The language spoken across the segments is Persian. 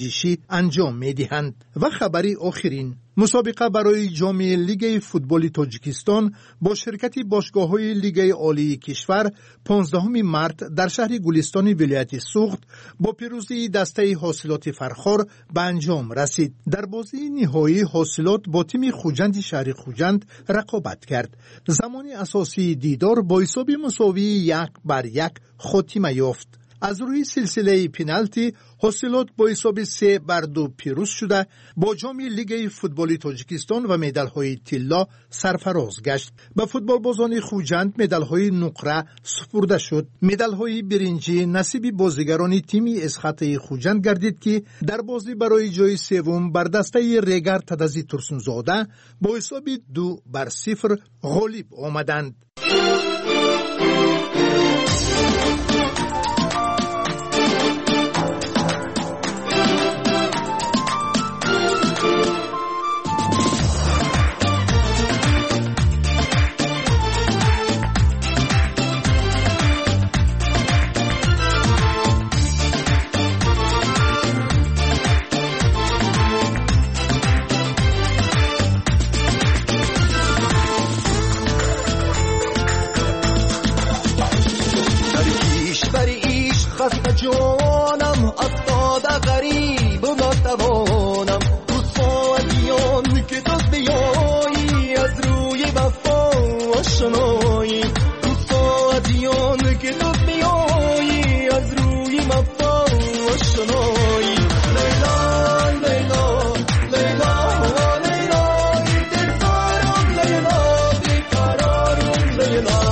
سنجشی انجام می‌دهند. و خبری آخرین، مسابقه برای جام لیگ فوتبال تاجیکستان با شرکت باشگاه‌های لیگ عالی کشور 15 مارس در شهر گلستان ولایت سوخت با پیروزی دسته حاصلات فرخار به انجام رسید. در بازی نهایی حاصلات با تیم خوجند شهر خوجند رقابت کرد. زمان اساسی دیدار با حساب مساوی 1-1 خاتمه یافت. از روی سلسله پنالتی حاصلات با حساب 3-2 پیروز شده با جام لیگ فوتبال تاجیکستان و مدال‌های طلا سرفراز گشت. به فوتبالبازان خوجند مدال‌های نقره سپرده شد. مدال‌های برنجی نصیب بازیگران تیم اسخط خوجند گردید که در بازی برای جای سوم بر دسته رگر تدزی ترسونزاده با حساب 2-0 غالب آمدند. جانم افتاده غریب و ناتوانم تو ساعتیان که تو بیایی از روی وفا آشنایی تو ساعتیان که تو بیایی از روی وفا آشنایی لیلا لیلا لیلا لیلا دلدارم لیلا بیقرارم لیلا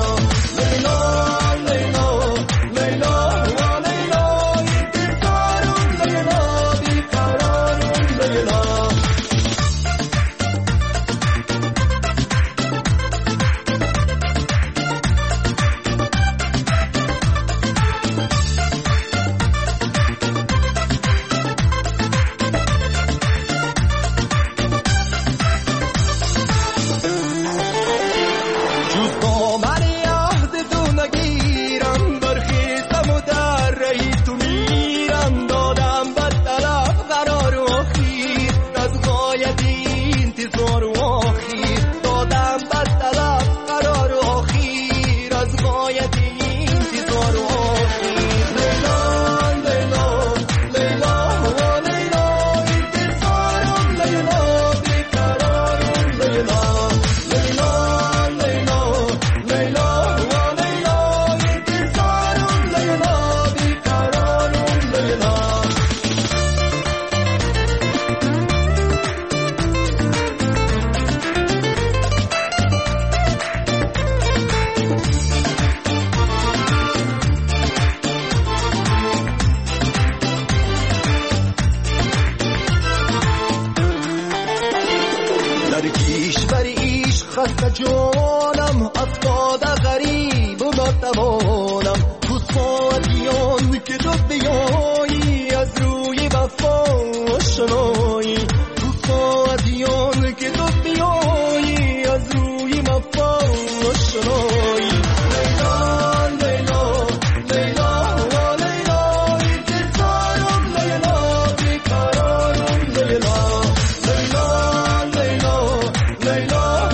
جانم افتاده غریب و ناتوانم تو ساعتیان که تو بیایی از روی وفا آشنایی تو ساعتیان که تو بیایی از روی وفا آشنایی لیلا لیلا لیلا لیلا دلدارم لیلا بیقرارم لیلا لیلا لیلا لیلا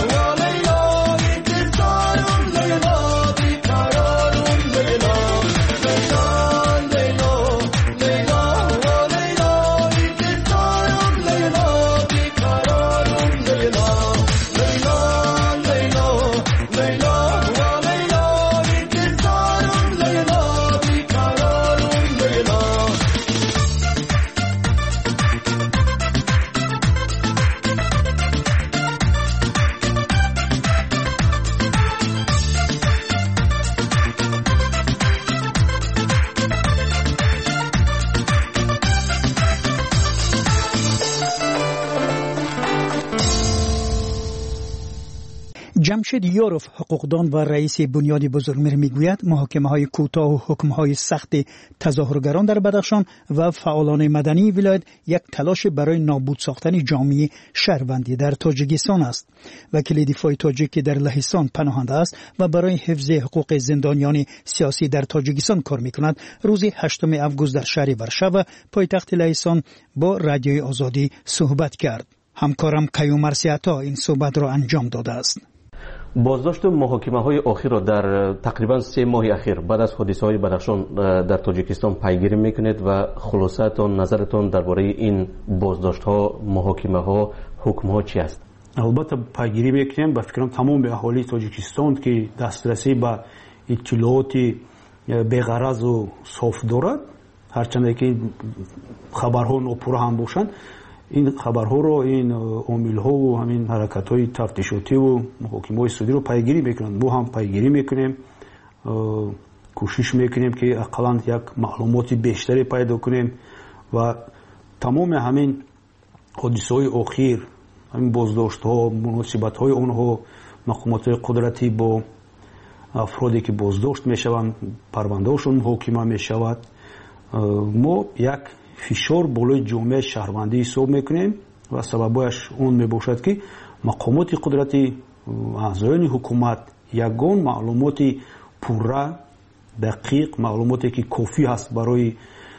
جمشید یاروف حقوقدان و رئیس بنیاد بزرگمیر میگوید محاکمه‌های کوتاه و حکم‌های سخت تظاهرگران در بدخشان و فعالان مدنی ولایت یک تلاش برای نابود ساختن جامعه شهروندی در تاجیکستان است. وکیل دفاع تاجیک که در لهستان پناهنده است و برای حفظ حقوق زندانیان سیاسی در تاجیکستان کار می‌کند، روز 8 آگوست در شهر ورشو پایتخت لهستان با رادیوی آزادی صحبت کرد. همکارم کیوم مرسیاتا این صحبت را انجام داده است. بازداشت محاکمه‌های اخیر را در تقریبا 3 ماه اخیر بعد از حادثه‌های بدخشان در تاجیکستان پیگیری میکنید و خلاصه‌تان نظرتان درباره این بازداشت‌ها، محاکمه‌ها، حکم‌ها چی است؟ البته پیگیری میکنیم. با فکرم تمام اهالی تاجیکستان که دسترسی به اطلاعات بی‌غرض و صاف دارد، هرچند که خبرها ناپورا هم باشند، این خبرها رو، این عامل‌ها و همین حرکت‌های تفتیشاتی و محاکمه‌های سودی رو پیگیری میکنند. ما هم پیگیری میکنیم، کوشش میکنیم که اقلاً یک معلومات بیشتری پیدا کنیم و تمام همین حادثه‌های اخیر، همین بازداشت‌ها، مناسبت‌های آنها، مقامات قدرتی با افرادی که بازداشت میشوند، پرونده‌هاشون محاکمه میشود، ما یک فشار بالای جامعه شهروندی حساب میکنیم و سببش اون میباشد که مقامات قدرتی، اعضایان حکومت یگان معلومات پوره، دقیق، معلوماتی که کافی هست برای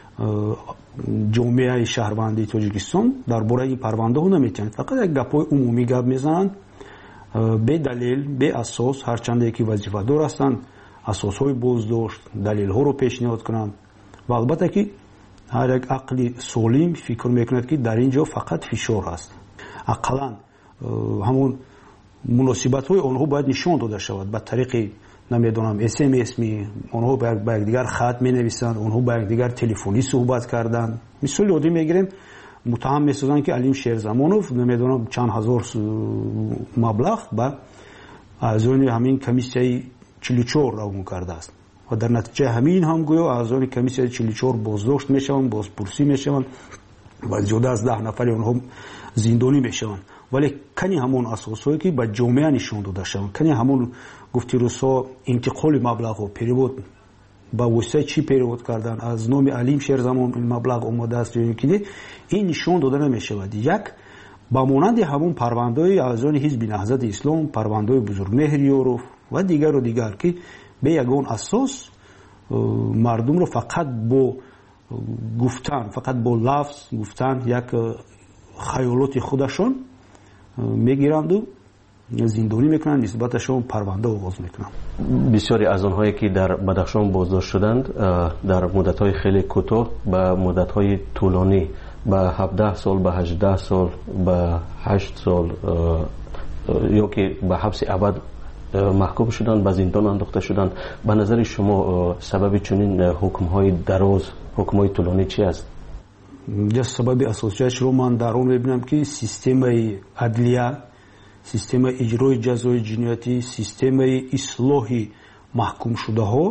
جامعه شهروندی تاجیکستان درباره این پرونده ها نمیتونند. فقط یک گپای عمومی گپ میزنند به دلیل، به اساس، هرچند که وظیفه دار هستند اساس های بازداشت، دلیل ها رو پیشنهاد کنند و البته که هر یک عقل سالم فکر میکند که در اینجا فقط فشار هست. اقلا همون مناسبت های آنها باید نشان داده شود به طریق نمیدونم SMS می، آنها به دیگر خط می نویسند، آنها به دیگر تلفنی صحبت کردند. مثال عادی میگیریم، متهم میسازند که علیم شیرزمانوف نمیدونم چند هزار مبلغ به اعضای همین کمیسیه 44 رو کرده است و در نتیجه همین هم گویا اعضای کمیسیه 44 بازداشت میشوند، بازپرسی میشوند و جدا از 10 نفر اونها زندانی میشوند. ولی کنی همون اساسایی که به جامعه نشان داده شوند، کنی همون گفتی روسا انتقال مبلغ و پیرود با واسطه چی پیرود کردن، از نام علیم شیرزمان این مبلغ اومده است یا که این نشان داده نمیشود. یک با مانند همون پرونده‌های اعضای حزب نهضت اسلام، پرونده‌های بزرگمهر یاروف و دیگر و دیگر که به یگان اساس مردم رو فقط با گفتن، فقط با لفظ گفتن یک خیالات خودشون میگیرند و زندانی میکنند، نسبتشون پرونده آغاز میکنند. بسیاری از آنهایی که در بدخشان بازداشت شدند در مدت‌های خیلی کوتاه به مدت‌های طولانی، به 17 سال، به 18 سال، به 8 سال یا که به حبس ابد محکوم شدند، به زندان انداخته شدند. به نظر شما سبب چنین حکم‌های دراز، حکم‌های طولانی چی است؟ سبب اساسیش رو من در اون میبینم که سیستم عدلیه، سیستم اجرای جزای جنایتی، سیستم اصلاح محکوم شده ها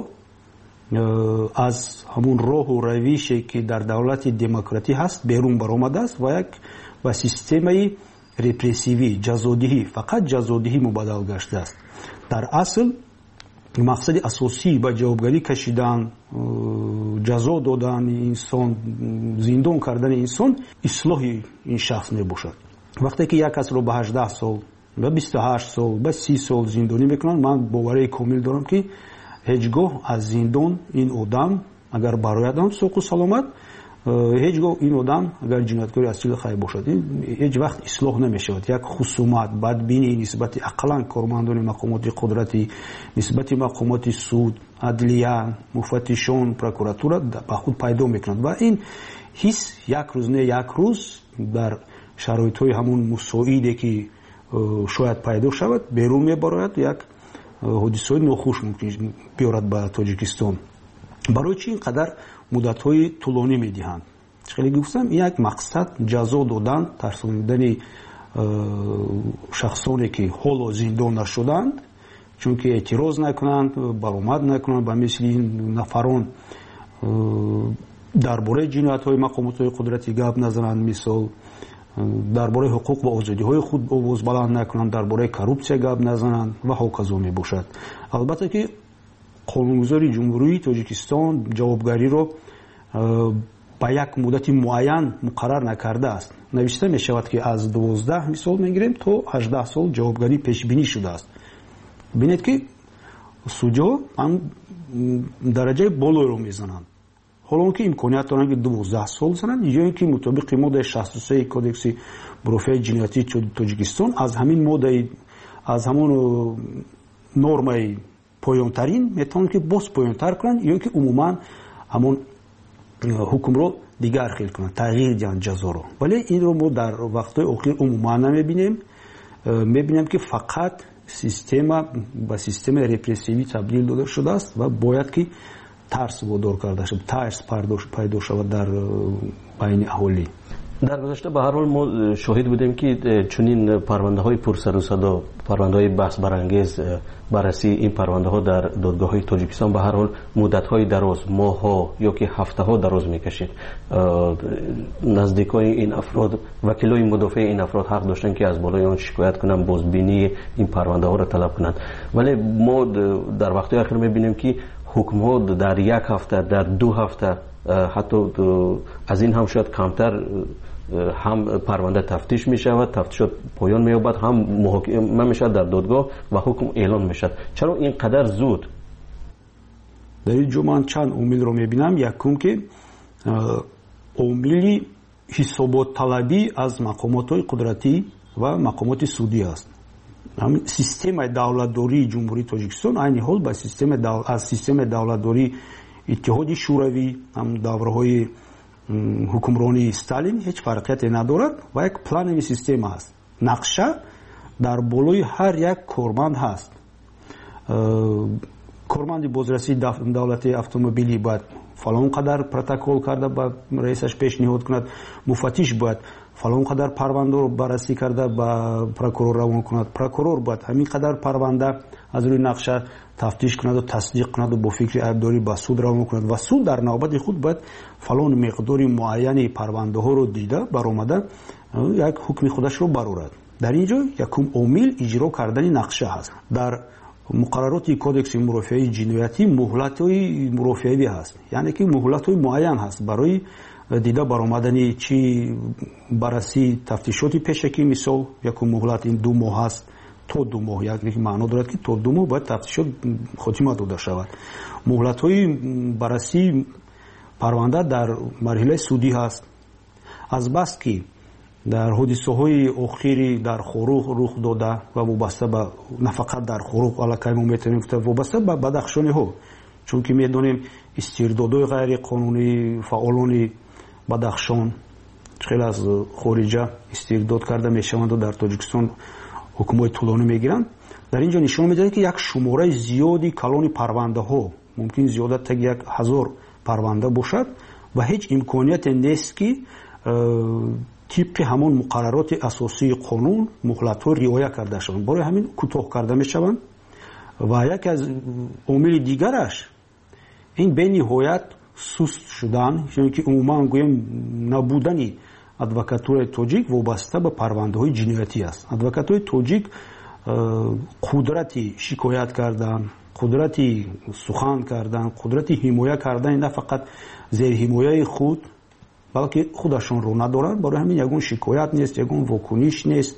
از همون راه و روشی که در دولت دموکراتی هست بیرون برآمده است و یک و سیستم رپرسیوی، جزادهی، فقط جزادهی مبادل گشته است. در اصل مقصد اساسی با جوابگری کشیدن، جزا دادن انسان، زندان کردن انسان، اصلاح این شخص میباشد. وقتی که یک کس رو به 18 سال، به 28 سال، به 30 سال زندانی میکنن، من باوری کامل دارم که هیچگاه از زندان این آدم اگر برایدم سوق و سلامت، هیچگاه این آدم اگر جنایتکاری اصیل خیر باشد هیچ وقت اصلاح نمیشود. یک خصومت، بدبینی نسبت اقلا کارمندان مقامات قدرتی، نسبت مقامات سود، عدلیه، مفتشان، پروکوراتور به خود پیدا میکنند و این حس یک روز نه یک روز در شرایط های همون مساعده که شاید پیدا شود بیرون میبراید، یک حادثه ناخوش ممکن بیارد به تاجیکستان. برای چی اینقدر مدت های طولانی میدهند؟ خیلی گفتم یک مقصد جزا دادن، ترساندن شخصانی که حالا زندان نشدند چون که اعتراض نکنند، برآمد نکنند به مثل این نفران درباره جنایت های مقامات قدرتی گپ نزنند. مثال дарбораи ҳуқуқ ва озодиҳои худ овоз баланд накунанд, дарбораи коррупсия гап назананд ва ҳоказо мебошад. албатта ки қонунгузори ҷумҳурии Тоҷикистон ҷавобгариро ба як муддати муайян муқаррар накардааст. навишта мешавад ки аз 12 мисол мегирем то 18 сол ҷавобгарӣ пешбинӣ шудааст. бинед ки судҳо дараҷаи болоро мезананд. ҳолон ки имконият доранд ки 12 сол зананд ё ки мутобиқи моддаи 63 кодекси мурофиаи ҷиноятии Тоҷикистон аз ҳамин моддаи аз ҳамон нормаи поёнтарин метавонанд ки боз поёнтар кунанд ё ки умуман ҳамон ҳукмро дигар хел кунанд, тағйир диҳанд ҷазоро. вале инро мо дар вақтҳои охир умуман намебинем. мебинем ки фақат система ба системаи репрессивӣ табдил дода шудааст ва бояд ки тарс водор карда шуд, тарс пайдо шавад дар байни аҳолӣ. дар гузашта ба ҳар ҳол мо шоҳид будем ки чунин парвандаҳои пурсару садо, парвандаҳои баҳсбарангез, баррасии ин парвандаҳо дар додгоҳҳои Тоҷикистон ба ҳар ҳол муддатҳои дароз, моҳҳо ё ки ҳафтаҳо дароз мекашид. наздикои ин афрод, вакилои мудофиаи ин афрод ҳақ доштанд ки аз болои он шикоят кунанд, бозбинии ин парвандаҳоро талаб кунанд. вале мо дар вақтҳои ахир мебинем ки ҳукмҳо дар як ҳафта, дар 2 ҳафта, ҳатто аз ин ҳам шояд камтар ҳам парванда тафтиш мешавад, тафтишот поён меёбад, ҳам муҳокима мешавад дар додгоҳ ва ҳукм эълон мешавад. чаро ин қадар зуд? дар ин ҷо ман чанд омилро мебинам. якум ки омили ҳисоботталабӣ аз мақомотҳои қудратӣ ва мақомоти судӣ аст. системаи давлатдории ҷумҳурии Тоҷикистон айни ҳол ба аз системаи давлатдории иттиҳоди шӯравӣ, давраҳои ҳукмронии Сталин ҳеҷ фарқияте надорад ва як планови система аст. нақша дар болои ҳар як корманд ҳаст. корманди бозрасии давлати автомобилӣ бояд фалон қадар протокол карда ба раисаш пешниҳод кунад, муфаттиш бояд фалон қадар парвандаро баррасӣ карда ба прокурор равон кунад, прокурор бояд ҳамин қадар парванда аз рӯи нақша тафтиш кунаду тасдиқ кунаду бо фикри айбдорӣ ба суд равон кунад ва суд дар навбати худ бояд фалон миқдори муайяни парвандаҳоро дида баромада як ҳукми худашро барорад. дар ин ҷо якум омил иҷро кардани нақша ҳаст. дар муқаррароти кодекси мурофиаи ҷиноятӣ муҳлатҳои мурофиавӣ ҳаст, яъне ки муҳлатҳои муайян ҳаст барои дида баромадани чи баррасии тафтишоти пешакӣ. мисол якум муҳлат ин 2 моҳ ҳаст, то 2 моҳ, як маъно дорад ки то 2 моҳ бояд тафтишот хотима дода шавад. муҳлатҳои баррасии парванда дар марҳилаи судӣ ҳаст. азбас ки дар ҳодисаҳои охири дар Хорух рух дода ва вобаста ба на фақат дар Хорух, аллакай мо метавонем гуфта вобаста ба бадахшониҳо, чунки медонем истирдодҳои ғайриқонунии фаъолони Бадахшон хеле аз хориҷа истирдод карда мешаванду дар Тоҷикистон ҳукмҳои тӯлонӣ мегиранд. дар ин ҷо нишон медиҳад ки як шумораи зиёди калони парвандаҳо, мумкин зиёдатаги 1000 парванда бошад ва ҳеҷ имконияте нест ки тибқи ҳамон муқаррароти асосии қонун муҳлатҳо риоя карда шаванд. барои ҳамин кӯтоҳ карда мешаванд ва яке аз омили дигараш ин бениҳоят суст шудан, чунки ки умуман гӯем набудани адвокатураи тоҷик вобаста ба парвандаҳои ҷиноятӣ аст. адвокатураи тоҷик қудрати шикоят кардан, қудрати сухан кардан, қудрати ҳимоя кардани на фақат зерҳимояи худ, балки худашонро надоранд. барои ҳамин ягон шикоят нест, ягон вокуниш нест.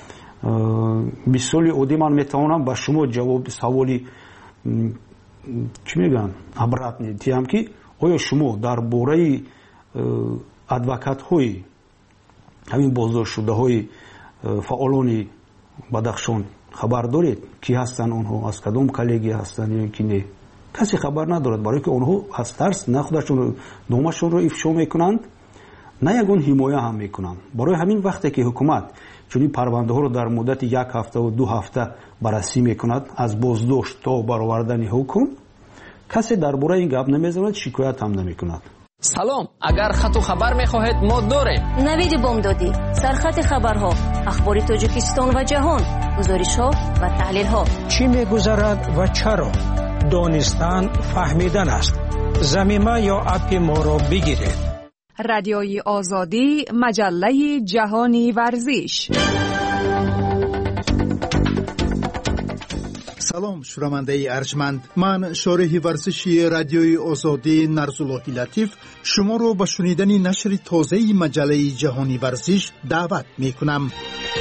мисоли оддӣ ман метавонам ба шумо ҷавоб саволи чӣ мегӯянд обратни диҳам ки оё шумо дар бораи адвокатҳои ҳамин боздоштшудаҳои фаъолони Бадахшон хабар доред? ки ҳастанд онҳо, аз кадом коллегия ҳастанд ё ки не? касе хабар надорад, барое ки онҳо аз тарс на худашонро номашонро ифшо мекунанд, на ягон ҳимоя ҳам мекунанд. барои ҳамин вақте ки ҳукумат чунин парвандаҳоро дар муддати 1 ҳафтаву 2 ҳафта баррасӣ мекунад аз боздошт то баровардани ҳукм, касе дар бораи ин гап намезанад, шикоят ҳам намекунад. салом, агар хату хабар мехоҳед мо дорем. навиди бомдодӣ, сархати хабарҳо, ахбори Тоҷикистон ва ҷаҳон, гузоришҳо ва таҳлилҳо. чӣ мегузарад ва чаро? донистан фаҳмидан аст. замима ё апи моро бигиред. رادیوی آزادی، مجله جهانی ورزش. سلام شنونده ارجمند، من شارح ورزشی رادیوی آزادی نرزالله لطیف شما رو به شنیدن نشر تازه مجله جهانی ورزش دعوت می کنم.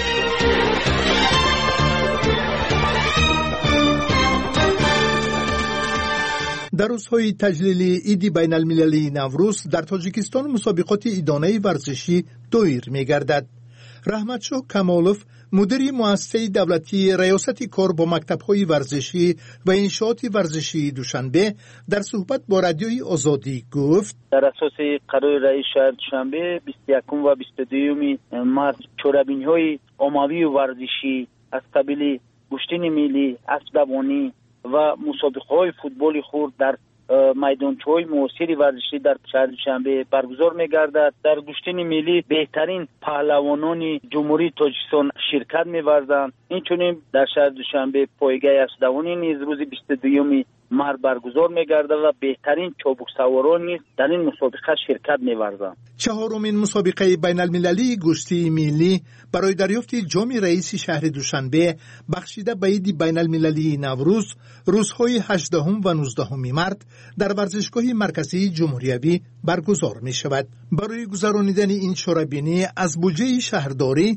در روزهای تجلیل عید بین المللی نوروز در تاجیکستان مسابقات عیدانه ورزشی دایر می گردد. رحمتشاه کمالوف مدیر مؤسسه دولتی ریاست کار با مکتب‌های ورزشی و انشاءات ورزشی دوشنبه در صحبت با رادیوی آزادی گفت در اساس قرار رئیس شهر دوشنبه 21 و 22 مارس چورابین‌های عمومی ورزشی از قبیل گشتین ملی، اسب دوانی و مسابقه‌های فوتبال خرد در میدانچه‌های معاصر ورزشی در شهر دوشنبه برگزار می‌گردد. در گشتین ملی بهترین پهلوانان جمهوری تاجیکستان شرکت می‌ورزند. اینچنین در شهر دوشنبه پایگاه اسب‌دوانی نیز روز 22 مارس برگزار می‌گردد و بهترین چابک سواران نیز در این مسابقه شرکت می‌ورزند. چهارمین مسابقه بین المللی گشتی ملی برای دریافت جام رئیس شهر دوشنبه بخشیده به عید بین المللی نوروز روزهای 18 و 19 مارس در ورزشگاه مرکزی جمهوریابی برگزار می شود. برای گذرانیدن این چورابینی از بودجه شهرداری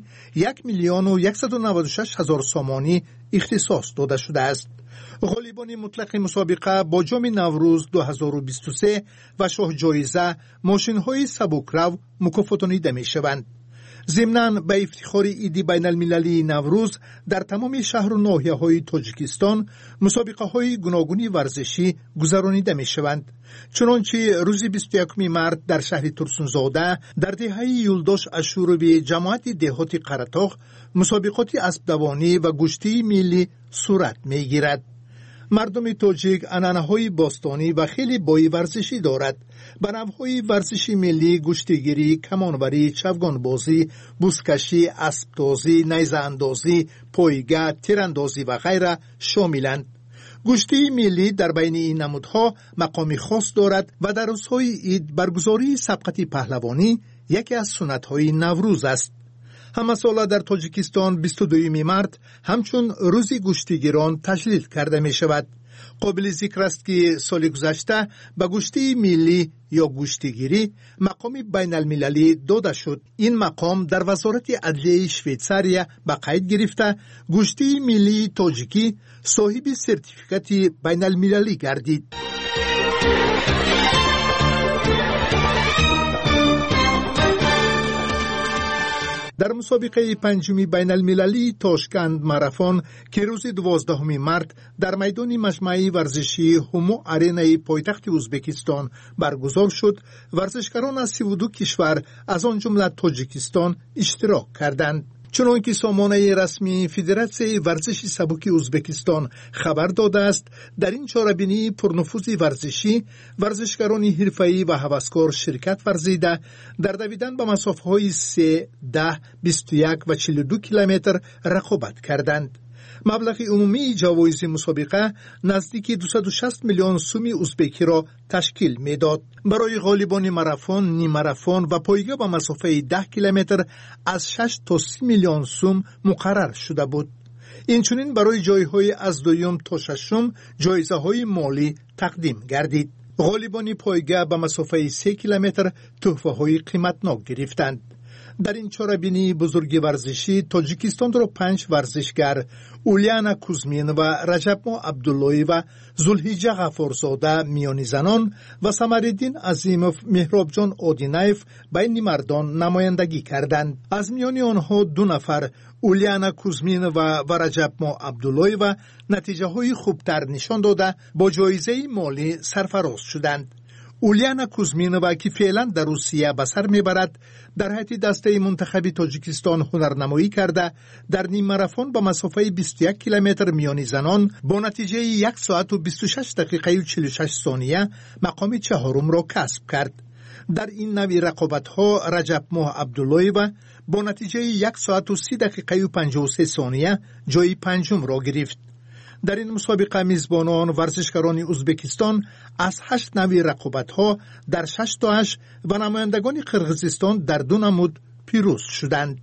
1,196,000 سامانی اختصاص داده شده است. غالبان مطلق مسابقه با جام نوروز 2023 و شاه جایزه ماشین‌های سبکرو مکافاتانیده می‌شوند. ضمناً به افتخار عید بین المللی نوروز در تمام شهر و ناحیه‌های تاجیکستان مسابقه‌های گوناگون ورزشی گذرانیده می‌شوند. چنانچه روز 21 مارس در شهر ترسونزاده در دهه یولداش اشوروی جماعت دهات قره‌طاق مسابقات اسب‌دوانی و گشتی ملی صورت می‌گیرد. مردم تاجیک عنعنه‌های باستانی و خیلی بای ورزشی دارد. به نوع‌های ورزشی ملی گشتیگیری، کمانوری، چوگانبازی، بزکشی، اسب‌تازی، نیزه اندازی، پایگاه، تیراندازی و غیره شاملند. گشتی ملی در بین این نمودها مقامی خاص دارد و در روزهای عید برگزاری سبقت پهلوانی یکی از سنت‌های نوروز است. همه ساله در تاجیکستان 22 مارس همچون روز گشتیگیران تجلیل کرده می شود. قابل ذکر است که سال گذشته به گشتی ملی یا گشتیگیری مقام بین المللی داده شد. این مقام در وزارت عدلیه شویتساریا به قید گرفته گشتی ملی تاجیکی صاحب سرتیفیکات بین المللی گردید. در مسابقه پنجمی بین المللی تاشکند ماراتون که روز 12 مارس در میدان مجمع ورزشی همو آرینای پایتخت ازبکستان برگزار شد، ورزشکاران از 32 کشور از آن جمله تاجیکستان اشتراک کردند. چنانکه سامانه رسمی فدراسیون ورزش سبک ازبکستان خبر داده است، در این چهاربینی پرنفوذ ورزشی ورزشکاران حرفه‌ای و هوسکار شرکت ورزیده در دویدن به مسافه‌های 3, 10, 21 و 42 کیلومتر رقابت کردند. مبلغ عمومی جوایز مسابقه نزدیک 260 میلیون سوم ازبکی را تشکیل میداد. برای غالبان ماراتون، نیم ماراتون و پایگاه به مسافه 10 کیلومتر از 6 تا 30 میلیون سوم مقرر شده بود. اینچنین برای جایهای از دوم تا ششم جایزه های مالی تقدیم گردید. غالبان پایگاه به مسافه 3 کیلومتر تحفه های قیمتناک گرفتند. در این چهاربینی بزرگ ورزشی تاجیکستان را 5 ورزشگر اولیانا کوزمین و رجبما عبداللهی و زلحجه غفارزاده میانی زنان و سمرالدین عظیموف مهرابجان آدینایف بین مردان نمایندگی کردند. از میان آنها 2 نفر اولیانا کوزمین و رجبما عبداللهی و نتیجه های خوبتر نشان داده با جایزه مالی سرفراز شدند. اولیانا کوزمینووا که فعلا در روسیه به سر میبرد در حیط دسته منتخب تاجیکستان هنرنمایی کرده در نیم ماراتون به مسافه 21 کیلومتر میانی زنان با نتیجه 1 ساعت و 26 دقیقه و 46 ثانیه مقام چهارم را کسب کرد. در این نوع رقابت‌ها رجبما عبداللهی با نتیجه 1 ساعت و 30 دقیقه و 53 ثانیه جای پنجم را گرفت. در این مسابقه میزبانان ورزشکاران ازبکستان از 8 نوع رقابت‌ها در 6 تا 8 و نمایندگان قرقیزستان در 2 نمود پیروز شدند.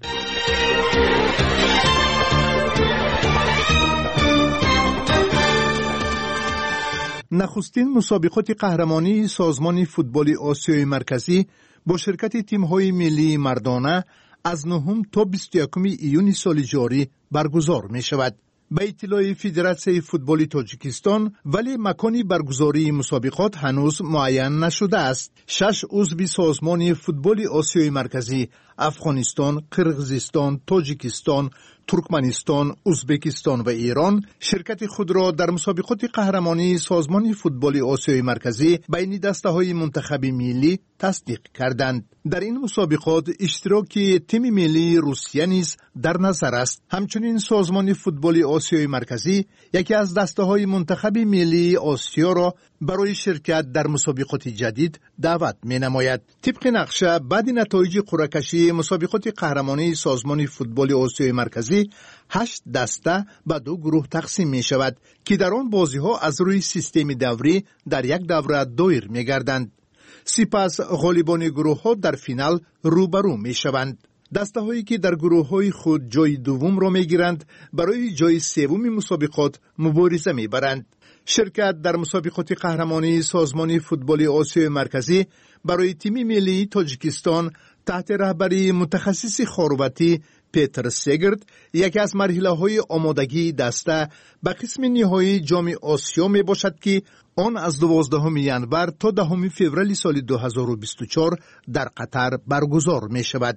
نخستین مسابقات قهرمانی سازمان فوتبال آسیای مرکزی با شرکت تیم‌های ملی مردانه از 9 تا 21 ایون سال جاری برگزار می شود. به اطلاع فدراسیون فوتبال تاجیکستان ولی مکانی برگزاری مسابقات هنوز معین نشده است. 6 عضو سازمان فوتبال آسیای مرکزی افغانستان، قرقیزستان، تاجیکستان، ترکمنستان، ازبکستان و ایران شرکت خود را در مسابقات قهرمانی سازمان فوتبال آسیای مرکزی بین دسته‌های منتخب ملی تصدیق کردند. در این مسابقات اشتراک تیم ملی روسیه نیز در نظر است. همچنین سازمان فوتبال آسیای مرکزی یکی از دسته‌های منتخب ملی آسیا را برای شرکت در مسابقات جدید دعوت می‌نماید. طبق نقشه بعد نتایج قرعه‌کشی مسابقات قهرمانی سازمان فوتبال آسیای مرکزی 8 دسته به 2 گروه تقسیم می شود که در آن بازی‌ها از روی سیستم دوری در یک دوره دایر می‌گردند. سپس غالبان گروه‌ها در فینال روبرو می‌شوند. دسته‌هایی که در گروه‌های خود جای دوم را می‌گیرند برای جای سوم مسابقات مبارزه می‌برند. شرکت در مسابقات قهرمانی سازمان فوتبال آسیای مرکزی برای تیم ملی تاجیکستان تحت رهبری متخصص خارواتی پیتر سگرد یکی از مرحله‌های آمادگی دسته به قسم نهایی جام آسیا می باشد که آن از 12 ینور تا 10 فوریه سال 2024 در قطر برگزار می شود.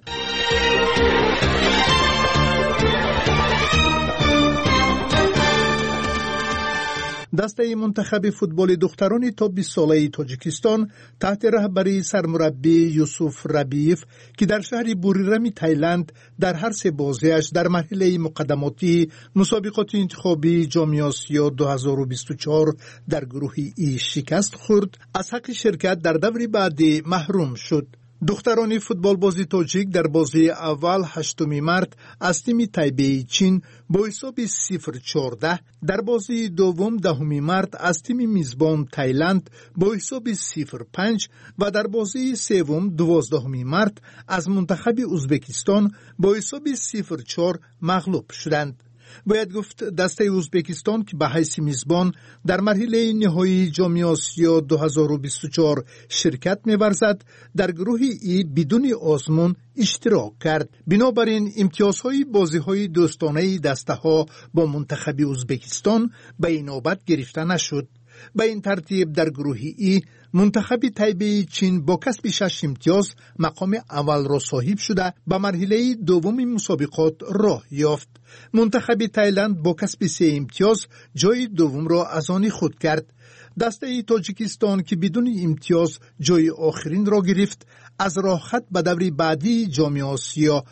دسته منتخب فوتبال دختران تا 20 ساله تاجیکستان تحت رهبری سرمربی یوسف ربیف که در شهر بوریرمی تایلند در هر 3 بازیش در مرحله مقدماتی مسابقات انتخابی جام آسیا 2024 در گروه ای شکست خورد، از حق شرکت در دور بعدی محروم شد. دختران فوتبال بازی تاجیک در بازی اول 8 مارس از تیم تایبه چین با حساب 0-14، در بازی دوم 10 مارس از تیم میزبان تایلند با حساب 0-5 و در بازی سوم 12 مارس از منتخب ازبکستان با حساب 0-4 مغلوب شدند. باید گفت دسته ازبکستان که به حیث میزبان در مرحله نهایی جام آسیا 2024 شرکت می‌ورزد در گروه ای بدون آزمون اشتراک کرد. بنابراین امتیازهای بازی‌های دوستانه دسته‌ها با منتخب ازبکستان به این نوبت گرفته نشد. به این ترتیب در گروه ای منتخب تایبه چین با کسب 6 امتیاز مقام اول را صاحب شده به مرحله دوم مسابقات راه یافت. منتخب تایلند با کسب 3 امتیاز جای دوم را از آن خود کرد. دسته تاجیکستان که بدون امتیاز جای آخرین را گرفت از راه خط به دور بعدی جام آسیا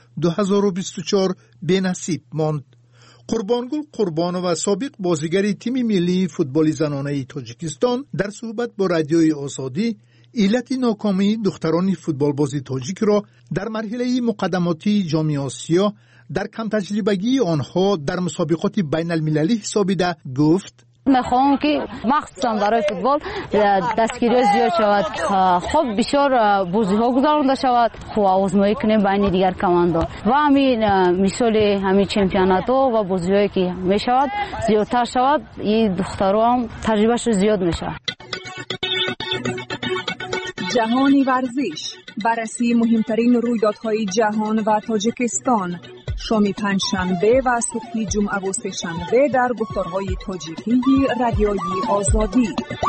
2024 بی‌نصیب ماند. قربانگل قربانو و سابق بازیگر تیم ملی فوتبال زنانه تاجیکستان در صحبت با رادیوی آزادی علت ناکامی دختران فوتبال بازی تاجیک را در مرحله مقدماتی جام آسیا در کم تجربگی آنها در مسابقات بین المللی حسابیده گفت: میخوام که مخصوصا برای فوتبال دستگیری زیاد شود، خب بسیار بازی ها گذرانده شود، خب آزمایی کنیم بین دیگر کماندان و همین مثال همین چمپیونات ها و بازی هایی که میشود زیادتر شود، این دخترها هم تجربهش زیاد میشود. جهانی ورزش، بررسی مهمترین رویدادهای جهان و تاجیکستان، شام پنجشنبه و صبح جمعه و سه‌شنبه در گفتارهای تاجیکی رادیوی آزادی.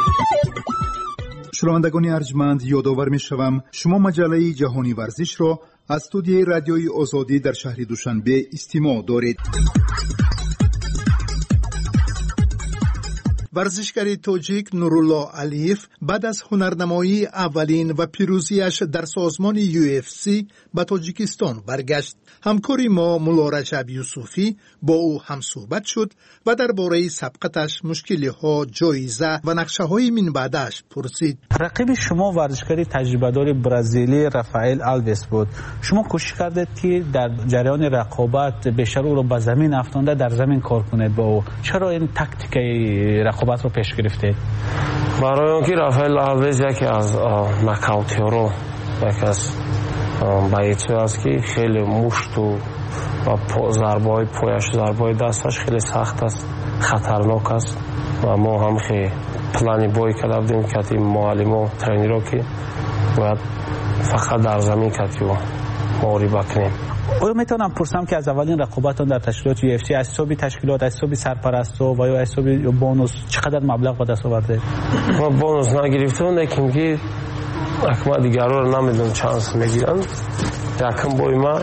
شنوندگان ارجمند، یادآور می‌شوم شما مجله جهانی ورزش را از استودیوی رادیوی آزادی در شهر دوشنبه استماع دارید. ورزشکار تاجیک نورالله علیف بعد از هنرنمایی اولین و پیروزیش در سازمان UFC به تاجیکستان برگشت. همکاری ما مولا رجب یوسفی با او هم صحبت شد و درباره سبقتش، مشکل‌ها، جایزه و نقشه‌های من بعدش پرسید. رقیب شما ورزشکاری تجربه‌دار برزیلی رافائل آلوس بود. شما کوشش کردید که در جریان رقابت بیشتر او را به زمین افکنده، در زمین کار کنید با او. چرا این تاکتیک رقابت رو پیش گرفتید؟ برای اینکه رافائل آلوس یکی از ناکاوتی‌ها، یکی از باییچی است که خیلی مشت و ضربه‌های پایش، ضربه‌های دستش خیلی سخت است، خطرناک است و ما هم خیلی پلانی بایی کردیم که معلم و ترینرها که باید فقط در زمین کتی و محاربه کنیم. آیا میتونم پرسم که از اولین رقابتان در تشکیلات UFC از حساب تشکیلات، از حساب سرپرستو و یا از حساب بونوس چقدر مبلغ به دست آورده؟ ما بونوس نگرفتم، لیکن که اکما دیگرها رو نمیدونم چانس میگیرن. یکم بای ما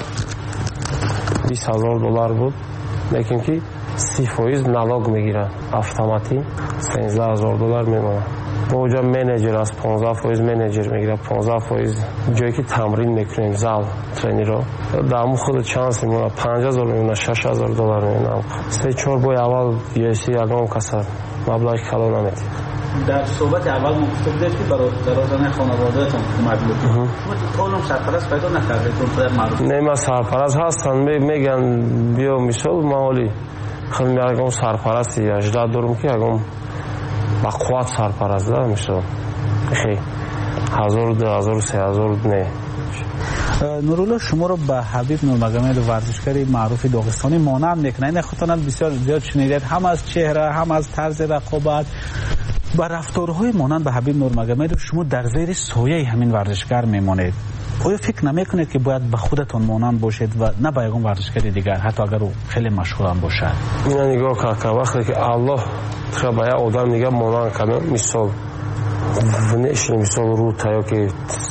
$20,000 بود، لیکن که 30% نالوگ میگیرن اتوماتیک $13,000 میمونه. با اونجا منیجر است 15% منیجر میگیره، 15% جایی که تمرین میکنیم زال ترینرها دامو خود چانس میمونه، $5,000 میمونه، $6,000 میمونه. 3-4 بای اول UFC یکم کسر مبلغ کلان نمیدی. در صحبت اول ما گفتید که برای درازان خانواده‌تون اومد بود. شما طولم سرپرست پیدا نکردید؟ اون معروف نه، ما سرپرست هستن میگن بیا مثال مالی خیلی میگم سرپرستی 18 دورم که اگم با قوت سرپرست ده میشه خیلی 1,000 2,000 3,000 نه. نورالله شما رو به حبیب نورمگامد ورزشکاری معروف داغستانی مانند میکنه. این خودتان بسیار زیاد شنیدید، هم از چهره هم از طرز رقابت با رفتارهای مانند به حبیب نورمگامد شما در زیر سایه همین ورزشکار میمونید. آیا فکر نمیکنید که باید به خودتون مانند باشید و نه به یگان ورزشکار دیگر حتی اگر او خیلی مشهور هم باشد؟ اینا نگاه که وقتی که الله خیلی به یک آدم نگاه مانند کنه، مثال ونشن، مثال رو تا که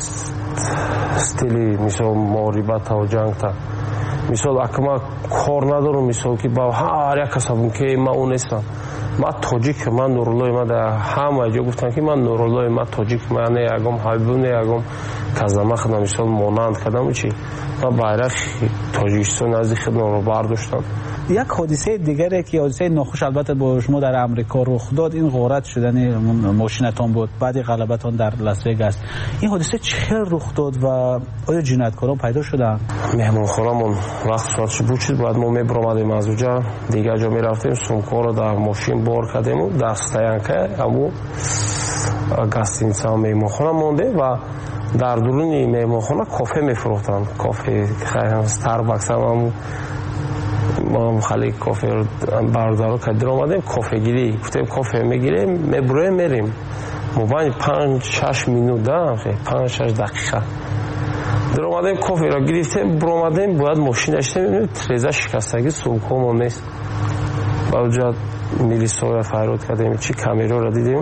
استیلی، مثال محاربت و جنگ تا، مثال اکما کار ندارم، مثال که با هر یک کسبون که من اون نیستم. من تاجیک، من نورالله، من در همه جا گفتن که من نورالله، من تاجیک، من یکم حبیب یکم کازما خدام مثال مانند کردم چی من bayrak تاجیکستان از خدمت رو برداشتم. یک حادثه دیگری که حادثه ناخوش البته با شما در امریکا رخ داد، این غارت شدن ماشینتون بود بعد غلبتون در لاس وگاس. این حادثه چه رخ داد و آیا جنایتکاران پیدا شدن؟ مهمانخانه‌مون وقت ساعت بود شد، بعد ما میبرامدیم از اونجا دیگه جا میرفتیم، سومکو رو در ماشین بار کردیم و در استیانکه امو گاستینسا مهمانخانه مونده و در درون مهمانخانه کافه میفروختن، کافه استارباکس هم ما خالی کافه رو بردارو کردیم، اومدیم کافه گیری، گفتیم کافه میگیریم میبریم میریم، مبانی 5-6 منوت دارم، 5-6 دقیقه در اومدیم کافه را گرفتیم برآمدیم، باید ماشین داشتیم میبینیم تریزه شکستگی سومکو نیست. با اونجا میلیسا فرود کردیم، چی کامیرا را دیدیم،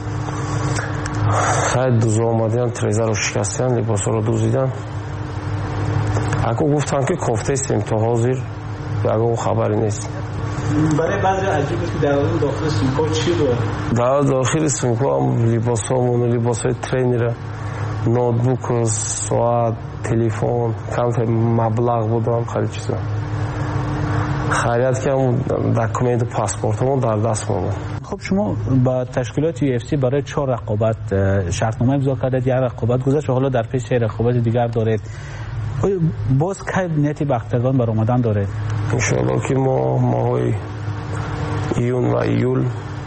خیلی دوزا اومدن تریزه رو شکستن، لباس رو دوزیدن. اگه گفتن که کافته استیم تا حاضر، اگه اون خبری نیست. برای بعضی عجیب است که در داخل سومکو چی بود؟ در داخل سومکو هم لباس همون، لباس های ترینر، نوتبوک، ساعت، تلفن، کم مبلغ بودم، خیلی چیزا. خیلیت که هم دکومنت و پاسپورت همون در دست مونده. خب شما با تشکیلات UFC برای 4 رقابت شرطنامه امضا کردید، یک رقابت گذشت و حالا در پیش 3 رقابت دیگر دارید. باز کی نیتی به اختتام بر آمدن دارید؟ ان شاء الله که ما ماهای ایون و ایول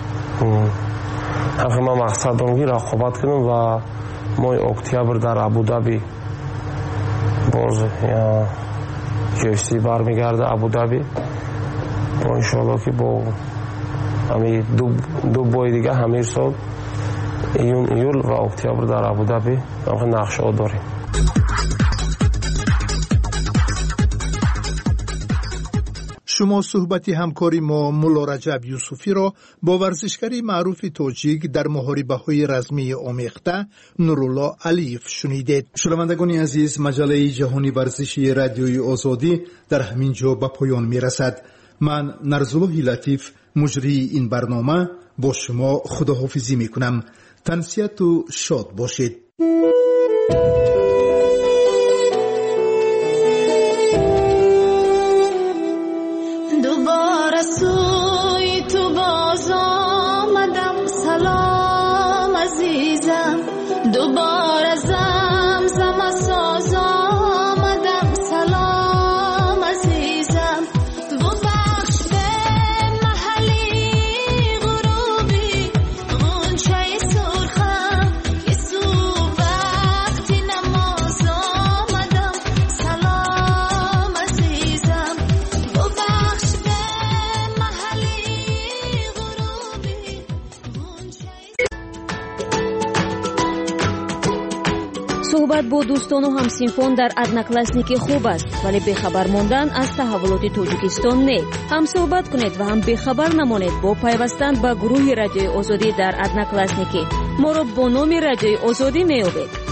ما مقصد دارم که رقابت کنیم و ماه اکتبر در ابودابی باز یا UFC برمیگرده ابودابی و ان شاء الله که با همین دو بای دیگه همین سال ایون ایول و اکتبر در ابودابی نقشه ها داریم. شما صحبتی همکاری ما مولا رجب یوسفی را با ورزشکاری معروف تاجیک در محاربه‌های رزمی آمیخته نورالله علیف شنیدید. شنوندگان عزیز، مجله جهانی ورزشی رادیوی آزادی در همین جا به پایان میرسد. من نرزالله لطیف مجری این برنامه با شما خداحافظی میکنم. تنسیت و شاد باشید. دوباره سوی تو باز آمدم، سلام عزیزم. دوباره زمزم ساز آمدم، سلام عزیزم. ببخش به محلی غروبی غنچه سرخم که سو وقتی نماز آمدم، سلام عزیزم. ببخش به محلی غروبی غنچه. صحبت با دوستان و همسینفان در ادناکلاسنیکی خوب است، ولی بخبر ماندن از تحولات تاجیکستان نه. هم صحبت کنید و هم بخبر نمانید با پیوستن به گروه رادیوی آزادی در ادناکلاسنیکی. ما را با نام رادیوی آزادی میابید.